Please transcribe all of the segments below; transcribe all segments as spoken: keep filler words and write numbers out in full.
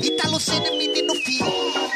Italo sendo menino fio.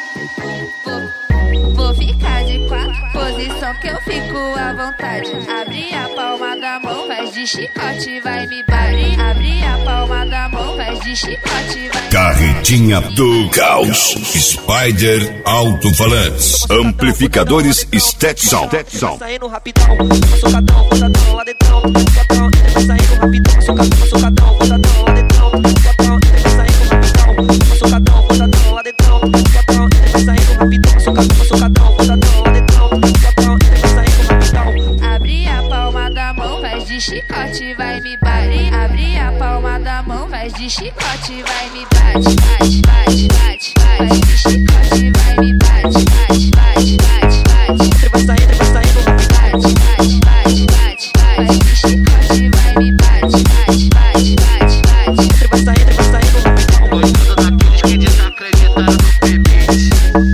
Vou, vou ficar de quatro, posição que eu fico à vontade. Abre a palma da mão, faz de chicote, vai me bate. Abre a palma da mão, faz de chicote, vai me Carretinha do Caos. Spider Alto-Falantes. Amplificadores Stetson. Saindo rapidão, socadão, botadão lá dentro, socadão. Saindo rapidão, socadão, socadão, botadão lá dentro, socadão. Saindo rapidão, socadão, botadão lá dentro, socadão. Saindo rapidão, socadão, socadão, botadão lá dentro, socadão. Saindo rapidão. Abre a palma da mão, faz de chicote, vai me bate. Abre a palma da mão, faz de chicote, vai me bate, bate, bate, bate, faz de chicote, vai me bate, bate, bate, bate, bate. Vai saindo, vai saindo rapidão. Bate, bate, bate, bate, faz de chicote, vai me bate, bate, bate, bate, bate. Vai saindo, vai saindo rapidão. Gostando daqueles que desacreditaram no P-Beat.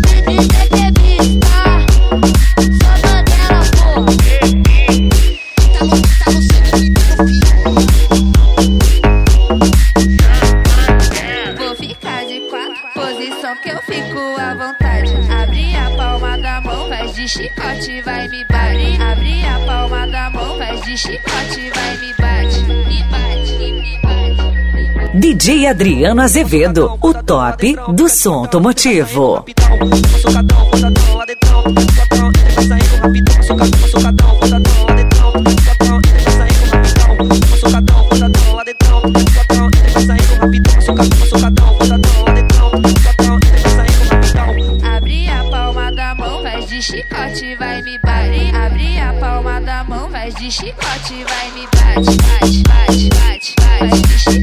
Posição que eu fico à vontade. Abre a palma da mão, faz de chicote, vai me bate. Abre a palma da mão, faz de chicote, vai me bate. Me bate, me bate. D J Adriano Azevedo, o top do som automotivo. Socadão, botadão lá dentro, socadão. Saindo rapidão, socadão, socadão, botadão lá dentro, socadão. Saindo rapidão, socadão, botadão lá dentro, socadão. Saindo rapidão, socadão, socadão, botadão lá dentro, socadão. Saindo rapidão. Abre a palma da mão, faz de chicote, vai me bate. Abre a palma da mão, faz de chicote, vai me bate, bate, bate, bate, faz de chicote.